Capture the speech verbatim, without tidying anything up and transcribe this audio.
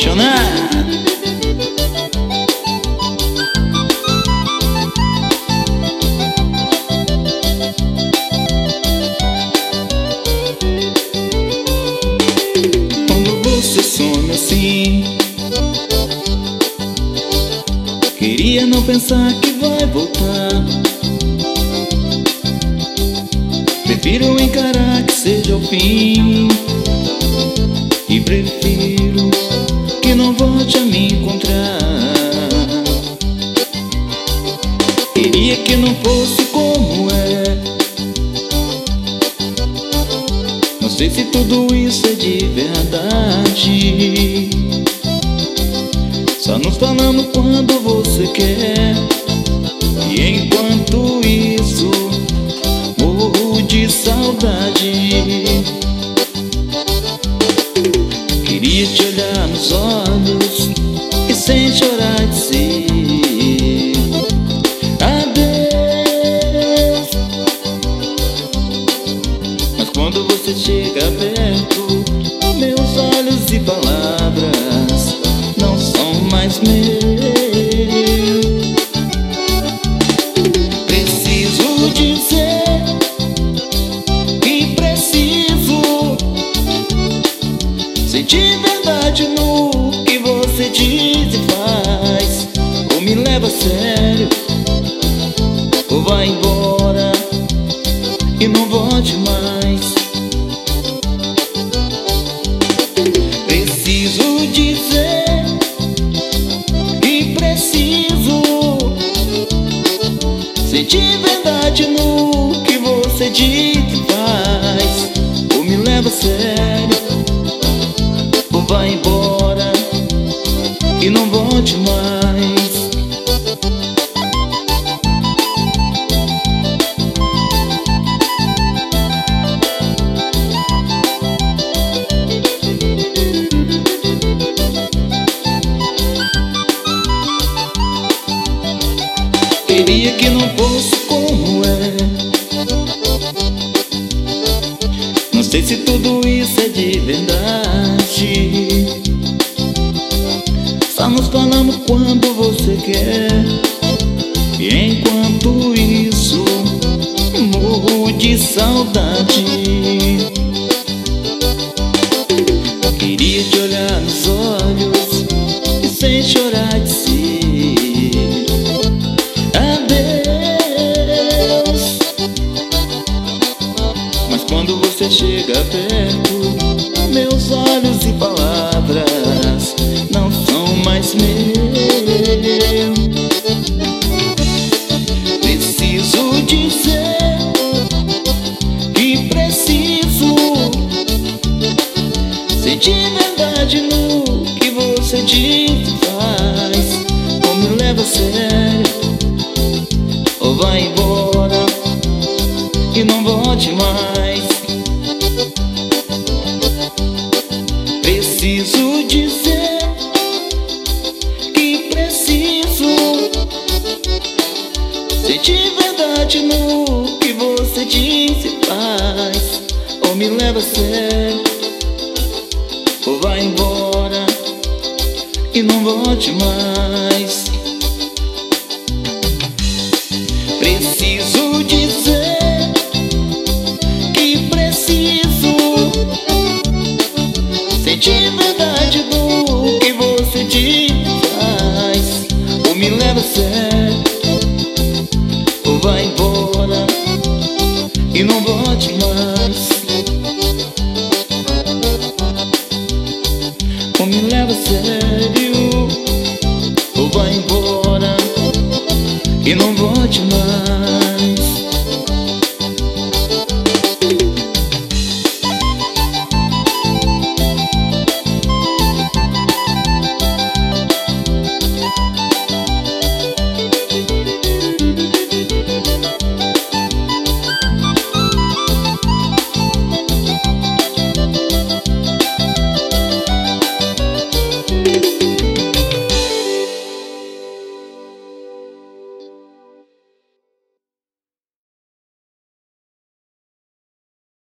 apaixonado. Quando você some assim, queria não pensar que vai voltar. Prefiro encarar que seja o fim, e prefiro que não volte a me encontrar. Queria que não fosse como é. Não sei se tudo isso é de verdade. Só nos falamos quando você quer, e enquanto isso morro de saudade. Queria te olhar nos olhos e sem chorar dizer adeus. Mas quando você chega perto, meus olhos e palavras não são mais meus. Preciso dizer que preciso sentir verdade no que você diz e faz. Ou me leva a sério, ou vai embora e não volte mais. Preciso dizer que preciso sentir verdade no que você diz e faz. Ou me leva a sério, ou vai embora e não volte mais. Queria que não fosse como é. Não sei se tudo isso é de verdade. Só nos falamos quando você quer, e enquanto isso morro de saudade. Queria te olhar nos olhos e sem chorar dizer adeus. Mas quando você chega perto, meus olhos e palavras não são mais meus. Preciso dizer que preciso sentir verdade no que você diz e faz. Ou me leva a sério, ou vai embora e não volte mais. Preciso dizer que preciso sentir verdade no que você diz e faz. Ou me leva a sério, ou vai embora e não volte mais. Preciso dizer que preciso sentir verdade do que você diz e faz. Ou me leva a sério, ou vai embora e não volte mais. Ou me leva a sério, ou vai embora e não volte mais.